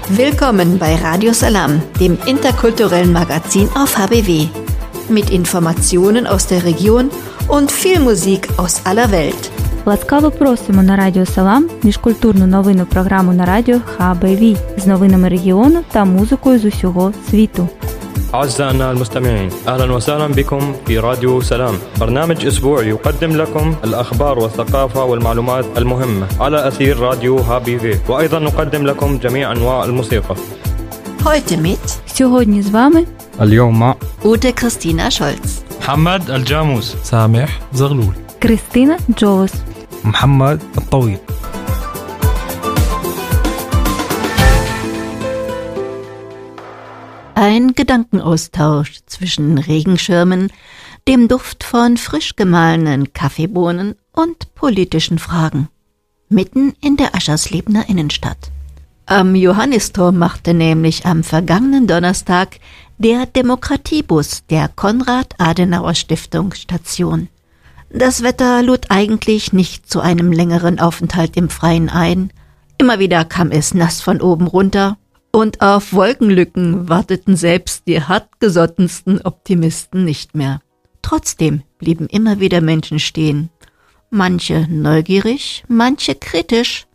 Willkommen bei Radio Salam, dem interkulturellen Magazin auf HBW. Mit Informationen aus der Region und viel Musik aus aller Welt. Ласкаво просимо на Радіо Салам, міжкультурну новинну програму на радіо ХБВ з новинами регіону та музикою з усього світу. أعزائنا المستمعين، أهلا وسهلا بكم في راديو سلام، برنامج أسبوعي يقدم لكم الأخبار والثقافة والمعلومات المهمة على أثير راديو HBW، وأيضا نقدم لكم جميع أنواع الموسيقى. Heute mit Сьогодні з вами اليوم Ute Christina Scholz, محمد الجاموس، سامح زغلول، Кристина Джолос. محمد الطويل. Ein Gedankenaustausch zwischen Regenschirmen, dem Duft von frisch gemahlenen Kaffeebohnen und politischen Fragen. Mitten in der Ascherslebner Innenstadt. Am Johannisturm machte nämlich am vergangenen Donnerstag der Demokratiebus der Konrad-Adenauer-Stiftung Station. Das Wetter lud eigentlich nicht zu einem längeren Aufenthalt im Freien ein. Immer wieder kam es nass von oben runter. Und auf Wolkenlücken warteten selbst die hartgesottensten Optimisten nicht mehr. Trotzdem blieben immer wieder Menschen stehen. Manche neugierig, manche kritisch,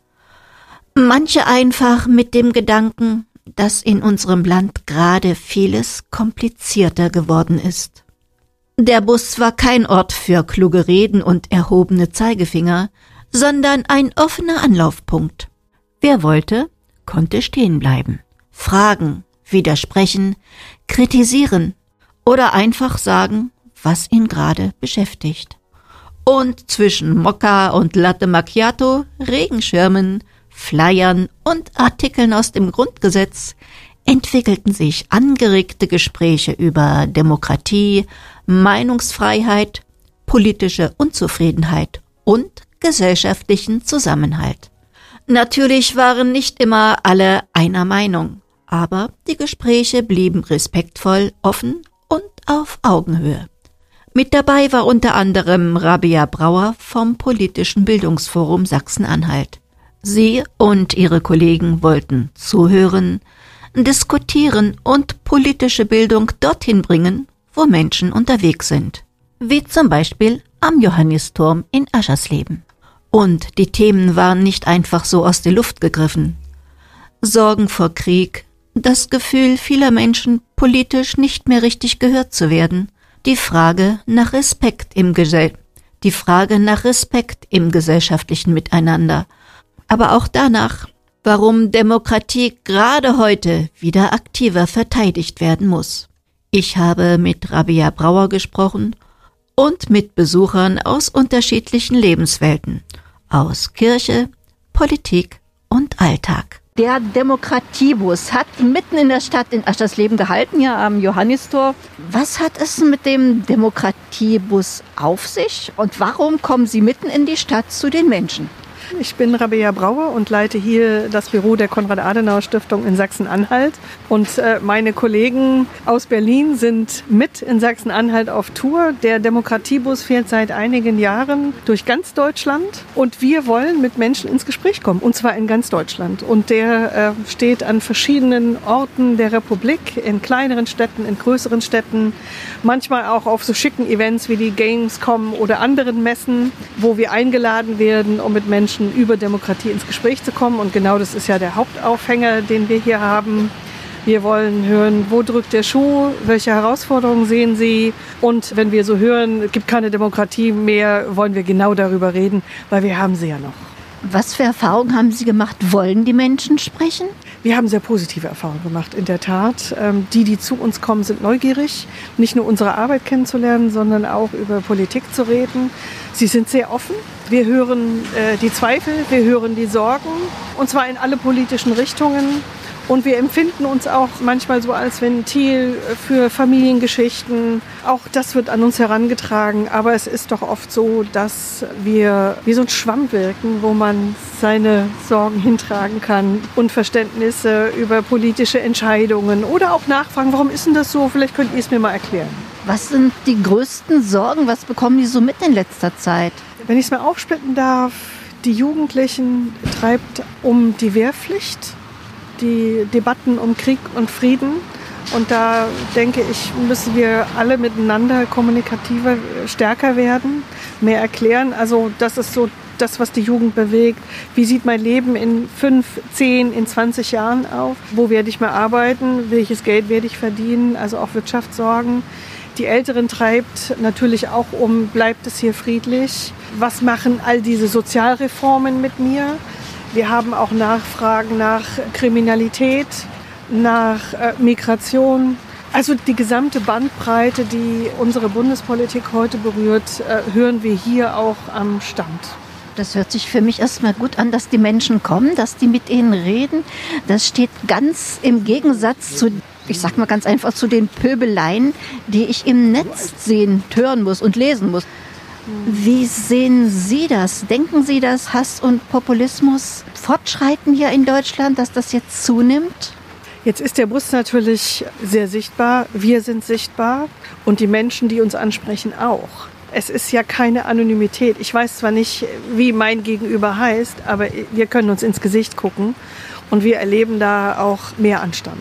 manche einfach mit dem Gedanken, dass in unserem Land gerade vieles komplizierter geworden ist. Der Bus war kein Ort für kluge Reden und erhobene Zeigefinger, sondern ein offener Anlaufpunkt. Wer wollte, konnte stehen bleiben. Fragen, widersprechen, kritisieren oder einfach sagen, was ihn gerade beschäftigt. Und zwischen Mokka und Latte Macchiato, Regenschirmen, Flyern und Artikeln aus dem Grundgesetz entwickelten sich angeregte Gespräche über Demokratie, Meinungsfreiheit, politische Unzufriedenheit und gesellschaftlichen Zusammenhalt. Natürlich waren nicht immer alle einer Meinung, aber die Gespräche blieben respektvoll, offen und auf Augenhöhe. Mit dabei war unter anderem Rabea Brauer vom Politischen Bildungsforum Sachsen-Anhalt. Sie und ihre Kollegen wollten zuhören, diskutieren und politische Bildung dorthin bringen, wo Menschen unterwegs sind, wie zum Beispiel am Johannisturm in Aschersleben. Und die Themen waren nicht einfach so aus der Luft gegriffen. Sorgen vor Krieg, das Gefühl vieler Menschen, politisch nicht mehr richtig gehört zu werden, die Frage nach Respekt im gesellschaftlichen Miteinander, aber auch danach, warum Demokratie gerade heute wieder aktiver verteidigt werden muss. Ich habe mit Rabea Brauer gesprochen und mit Besuchern aus unterschiedlichen Lebenswelten, aus Kirche, Politik und Alltag. Der Demokratiebus hat mitten in der Stadt in Aschersleben gehalten, ja am Johannistor. Was hat es mit dem Demokratiebus auf sich und warum kommen Sie mitten in die Stadt zu den Menschen? Ich bin Rabea Brauer und leite hier das Büro der Konrad-Adenauer-Stiftung in Sachsen-Anhalt. Und meine Kollegen aus Berlin sind mit in Sachsen-Anhalt auf Tour. Der Demokratiebus fährt seit einigen Jahren durch ganz Deutschland. Und wir wollen mit Menschen ins Gespräch kommen, und zwar in ganz Deutschland. Und der steht an verschiedenen Orten der Republik, in kleineren Städten, in größeren Städten. Manchmal auch auf so schicken Events wie die Gamescom oder anderen Messen, wo wir eingeladen werden, um mit Menschen über Demokratie ins Gespräch zu kommen. Und genau das ist ja der Hauptaufhänger, den wir hier haben. Wir wollen hören, wo drückt der Schuh, welche Herausforderungen sehen Sie. Und wenn wir so hören, es gibt keine Demokratie mehr, wollen wir genau darüber reden, weil wir haben sie ja noch. Was für Erfahrungen haben Sie gemacht? Wollen die Menschen sprechen? Wir haben sehr positive Erfahrungen gemacht, in der Tat. Die zu uns kommen, sind neugierig, nicht nur unsere Arbeit kennenzulernen, sondern auch über Politik zu reden. Sie sind sehr offen. Wir hören die Zweifel, wir hören die Sorgen, und zwar in alle politischen Richtungen. Und wir empfinden uns auch manchmal so als Ventil für Familiengeschichten. Auch das wird an uns herangetragen. Aber es ist doch oft so, dass wir wie so ein Schwamm wirken, wo man seine Sorgen hintragen kann. Unverständnisse über politische Entscheidungen oder auch nachfragen, warum ist denn das so? Vielleicht könnt ihr es mir mal erklären. Was sind die größten Sorgen? Was bekommen die so mit in letzter Zeit? Wenn ich es mal aufsplitten darf, die Jugendlichen treibt um die Wehrpflicht. die Debatten um Krieg und Frieden. Und da denke ich, müssen wir alle miteinander kommunikativer, stärker werden, mehr erklären. Also das ist so das, was die Jugend bewegt. Wie sieht mein Leben in 5, 10, in 20 Jahren auf? Wo werde ich mal arbeiten? Welches Geld werde ich verdienen? Also auch Wirtschaftssorgen. Die Älteren treibt natürlich auch um, bleibt es hier friedlich? Was machen all diese Sozialreformen mit mir? Wir haben auch Nachfragen nach Kriminalität, nach Migration. Also die gesamte Bandbreite, die unsere Bundespolitik heute berührt, hören wir hier auch am Stand. Das hört sich für mich erstmal gut an, dass die Menschen kommen, dass die mit ihnen reden. Das steht ganz im Gegensatz zu, ich sag mal ganz einfach, zu den Pöbeleien, die ich im Netz sehen, hören muss und lesen muss. Wie sehen Sie das? Denken Sie, dass Hass und Populismus fortschreiten hier in Deutschland, dass das jetzt zunimmt? Jetzt ist der Bus natürlich sehr sichtbar. Wir sind sichtbar und die Menschen, die uns ansprechen, auch. Es ist ja keine Anonymität. Ich weiß zwar nicht, wie mein Gegenüber heißt, aber wir können uns ins Gesicht gucken und wir erleben da auch mehr Anstand.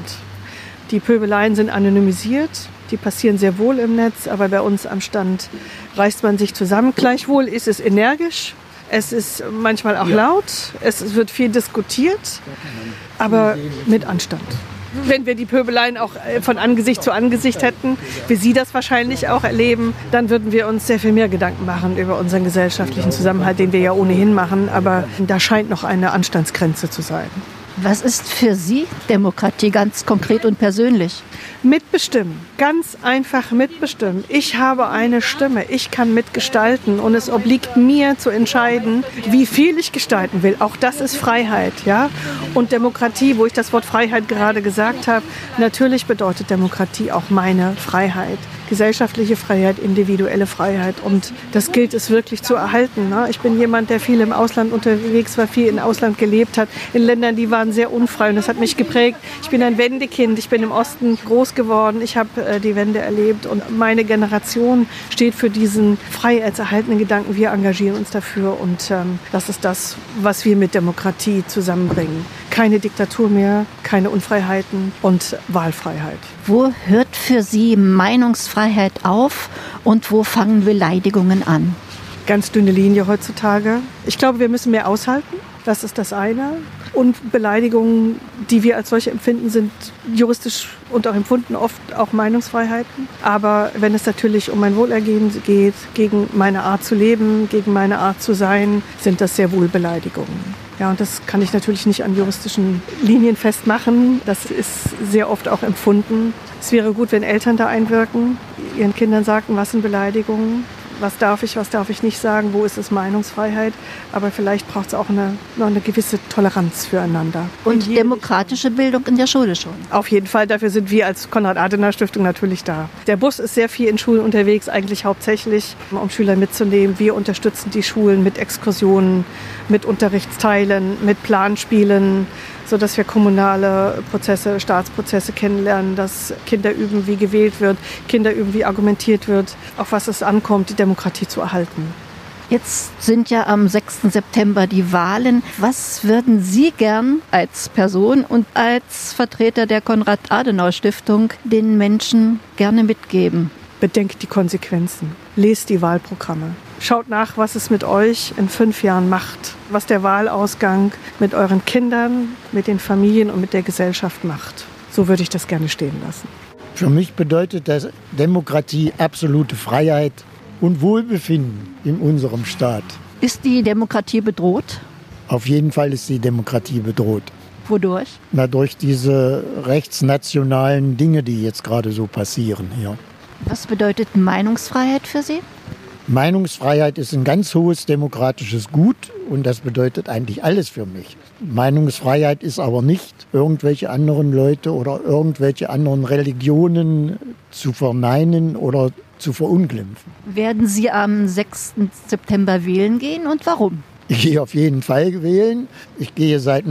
Die Pöbeleien sind anonymisiert, die passieren sehr wohl im Netz, aber bei uns am Stand reißt man sich zusammen. Gleichwohl ist es energisch, es ist manchmal auch laut, es wird viel diskutiert, aber mit Anstand. Wenn wir die Pöbeleien auch von Angesicht zu Angesicht hätten, wie Sie das wahrscheinlich auch erleben, dann würden wir uns sehr viel mehr Gedanken machen über unseren gesellschaftlichen Zusammenhalt, den wir ja ohnehin machen. Aber da scheint noch eine Anstandsgrenze zu sein. Was ist für Sie Demokratie ganz konkret und persönlich? Mitbestimmen, ganz einfach mitbestimmen. Ich habe eine Stimme, ich kann mitgestalten und es obliegt mir zu entscheiden, wie viel ich gestalten will. Auch das ist Freiheit, ja. Und Demokratie, wo ich das Wort Freiheit gerade gesagt habe, natürlich bedeutet Demokratie auch meine Freiheit. Gesellschaftliche Freiheit, individuelle Freiheit und das gilt es wirklich zu erhalten. Ne? Ich bin jemand, der viel im Ausland unterwegs war, viel im Ausland gelebt hat, in Ländern, die waren sehr unfrei und das hat mich geprägt. Ich bin ein Wendekind, ich bin im Osten groß geworden, ich habe die Wende erlebt und meine Generation steht für diesen freiheitserhaltenden Gedanken. Wir engagieren uns dafür und das ist das, was wir mit Demokratie zusammenbringen. Keine Diktatur mehr, keine Unfreiheiten und Wahlfreiheit. Wo hört für Sie Meinungsfreiheit auf und wo fangen Beleidigungen an? Ganz dünne Linie heutzutage. Ich glaube, wir müssen mehr aushalten. Das ist das eine. Und Beleidigungen, die wir als solche empfinden, sind juristisch und auch empfunden oft auch Meinungsfreiheiten. Aber wenn es natürlich um mein Wohlergehen geht, gegen meine Art zu leben, gegen meine Art zu sein, sind das sehr wohl Beleidigungen. Ja, und das kann ich natürlich nicht an juristischen Linien festmachen. Das ist sehr oft auch empfunden. Es wäre gut, wenn Eltern da einwirken, ihren Kindern sagten, was sind Beleidigungen, was darf ich nicht sagen, wo ist es Meinungsfreiheit. Aber vielleicht braucht es auch noch eine gewisse Toleranz füreinander. Und demokratische Bildung in der Schule schon? Auf jeden Fall, dafür sind wir als Konrad-Adenauer-Stiftung natürlich da. Der Bus ist sehr viel in Schulen unterwegs, eigentlich hauptsächlich, um Schüler mitzunehmen. Wir unterstützen die Schulen mit Exkursionen, mit Unterrichtsteilen, mit Planspielen, sodass wir kommunale Prozesse, Staatsprozesse kennenlernen, dass Kinder üben, wie gewählt wird, Kinder üben, wie argumentiert wird, auf was es ankommt, die Demokratie zu erhalten. Jetzt sind ja am 6. September die Wahlen. Was würden Sie gern als Person und als Vertreter der Konrad-Adenauer-Stiftung den Menschen gerne mitgeben? Bedenkt die Konsequenzen. Lest die Wahlprogramme. Schaut nach, was es mit euch in 5 Jahren macht. Was der Wahlausgang mit euren Kindern, mit den Familien und mit der Gesellschaft macht. So würde ich das gerne stehen lassen. Für mich bedeutet das Demokratie absolute Freiheit und Wohlbefinden in unserem Staat. Ist die Demokratie bedroht? Auf jeden Fall ist die Demokratie bedroht. Wodurch? Na, durch diese rechtsnationalen Dinge, die jetzt gerade so passieren hier. Was bedeutet Meinungsfreiheit für Sie? Meinungsfreiheit ist ein ganz hohes demokratisches Gut und das bedeutet eigentlich alles für mich. Meinungsfreiheit ist aber nicht, irgendwelche anderen Leute oder irgendwelche anderen Religionen zu verneinen oder zu verunglimpfen. Werden Sie am 6. September wählen gehen und warum? Ich gehe auf jeden Fall wählen. Ich gehe seit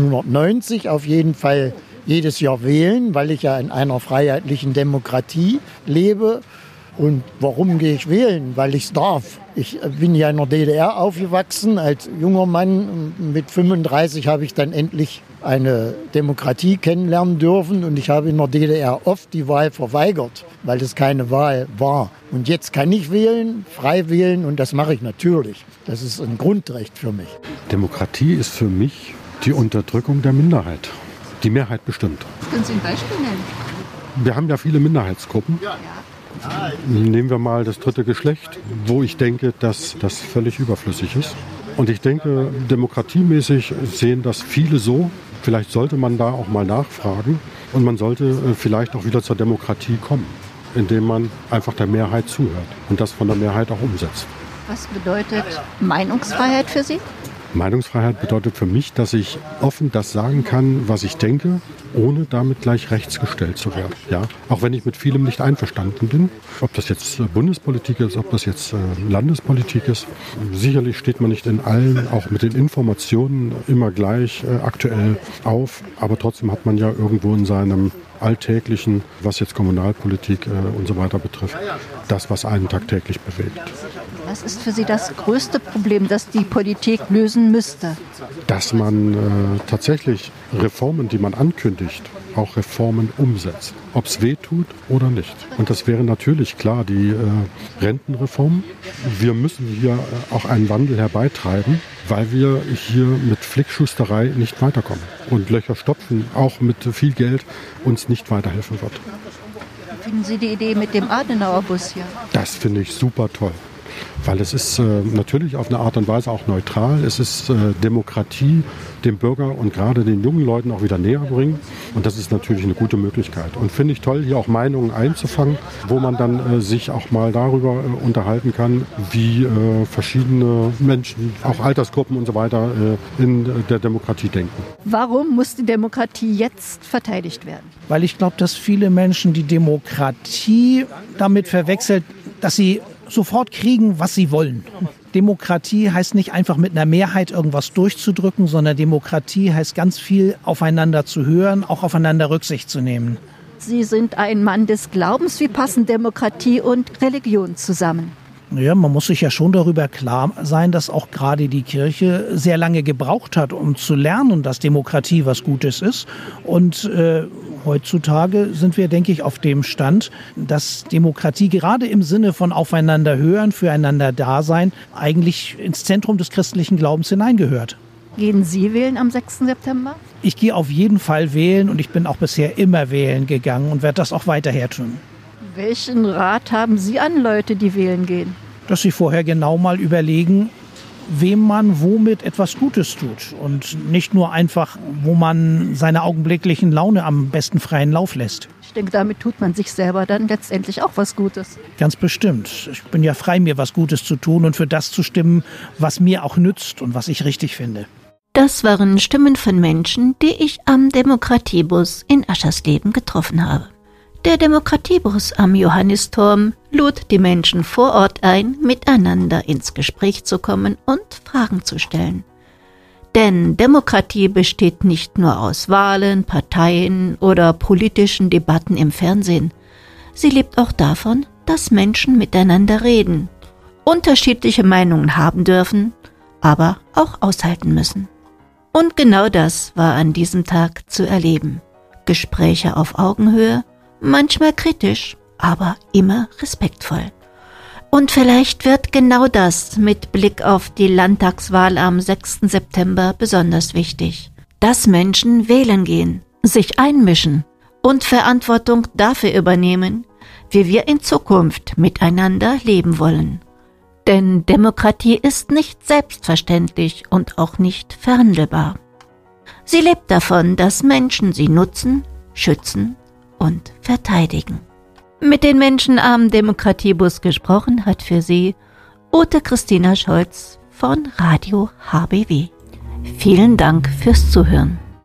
1990 auf jeden Fall jedes Jahr wählen, weil ich ja in einer freiheitlichen Demokratie lebe. Und warum gehe ich wählen? Weil ich es darf. Ich bin ja in der DDR aufgewachsen als junger Mann. Mit 35 habe ich dann endlich eine Demokratie kennenlernen dürfen. Und ich habe in der DDR oft die Wahl verweigert, weil es keine Wahl war. Und jetzt kann ich wählen, frei wählen, und das mache ich natürlich. Das ist ein Grundrecht für mich. Demokratie ist für mich die Unterdrückung der Minderheit. Die Mehrheit bestimmt. Können Sie ein Beispiel nennen? Wir haben ja viele Minderheitsgruppen. Ja. Nehmen wir mal das dritte Geschlecht, wo ich denke, dass das völlig überflüssig ist. Und ich denke, demokratiemäßig sehen das viele so. Vielleicht sollte man da auch mal nachfragen. Und man sollte vielleicht auch wieder zur Demokratie kommen, indem man einfach der Mehrheit zuhört und das von der Mehrheit auch umsetzt. Was bedeutet Meinungsfreiheit für Sie? Meinungsfreiheit bedeutet für mich, dass ich offen das sagen kann, was ich denke, ohne damit gleich rechtsgestellt zu werden. Ja? Auch wenn ich mit vielem nicht einverstanden bin, ob das jetzt Bundespolitik ist, ob das jetzt Landespolitik ist. Sicherlich steht man nicht in allen, auch mit den Informationen, immer gleich aktuell auf. Aber trotzdem hat man ja irgendwo in seinem Alltäglichen, was jetzt Kommunalpolitik und so weiter betrifft, das, was einen tagtäglich bewegt. Was ist für Sie das größte Problem, das die Politik lösen müsste? Dass man tatsächlich Reformen, die man ankündigt, auch Reformen umsetzt. Ob es weh tut oder nicht. Und das wäre natürlich klar die Rentenreform. Wir müssen hier auch einen Wandel herbeitreiben, weil wir hier mit Flickschusterei nicht weiterkommen. Und Löcher stopfen, auch mit viel Geld, uns nicht weiterhelfen wird. Finden Sie die Idee mit dem Adenauerbus hier? Das finde ich super toll. Weil es ist natürlich auf eine Art und Weise auch neutral. Es ist Demokratie dem Bürger und gerade den jungen Leuten auch wieder näher bringen. Und das ist natürlich eine gute Möglichkeit. Und finde ich toll, hier auch Meinungen einzufangen, wo man dann sich auch mal darüber unterhalten kann, wie verschiedene Menschen, auch Altersgruppen und so weiter, in der Demokratie denken. Warum muss die Demokratie jetzt verteidigt werden? Weil ich glaube, dass viele Menschen die Demokratie damit verwechselt, dass sie sofort kriegen, was sie wollen. Demokratie heißt nicht einfach mit einer Mehrheit irgendwas durchzudrücken, sondern Demokratie heißt ganz viel aufeinander zu hören, auch aufeinander Rücksicht zu nehmen. Sie sind ein Mann des Glaubens. Wie passen Demokratie und Religion zusammen? Ja, man muss sich ja schon darüber klar sein, dass auch gerade die Kirche sehr lange gebraucht hat, um zu lernen, dass Demokratie was Gutes ist. Und heutzutage sind wir, denke ich, auf dem Stand, dass Demokratie gerade im Sinne von aufeinander hören, füreinander da sein, eigentlich ins Zentrum des christlichen Glaubens hineingehört. Gehen Sie wählen am 6. September? Ich gehe auf jeden Fall wählen und ich bin auch bisher immer wählen gegangen und werde das auch weiterher tun. Welchen Rat haben Sie an Leute, die wählen gehen? Dass sie vorher genau mal überlegen, wem man womit etwas Gutes tut und nicht nur einfach, wo man seine augenblicklichen Laune am besten freien Lauf lässt. Ich denke, damit tut man sich selber dann letztendlich auch was Gutes. Ganz bestimmt. Ich bin ja frei, mir was Gutes zu tun und für das zu stimmen, was mir auch nützt und was ich richtig finde. Das waren Stimmen von Menschen, die ich am Demokratiebus in Aschersleben getroffen habe. Der Demokratiebus am Johannisturm lud die Menschen vor Ort ein, miteinander ins Gespräch zu kommen und Fragen zu stellen. Denn Demokratie besteht nicht nur aus Wahlen, Parteien oder politischen Debatten im Fernsehen. Sie lebt auch davon, dass Menschen miteinander reden, unterschiedliche Meinungen haben dürfen, aber auch aushalten müssen. Und genau das war an diesem Tag zu erleben. Gespräche auf Augenhöhe, manchmal kritisch, aber immer respektvoll. Und vielleicht wird genau das mit Blick auf die Landtagswahl am 6. September besonders wichtig. Dass Menschen wählen gehen, sich einmischen und Verantwortung dafür übernehmen, wie wir in Zukunft miteinander leben wollen. Denn Demokratie ist nicht selbstverständlich und auch nicht verhandelbar. Sie lebt davon, dass Menschen sie nutzen, schützen und verteidigen. Mit den Menschen am Demokratiebus gesprochen hat für Sie Ute Christina Scholz von Radio HBW. Vielen Dank fürs Zuhören.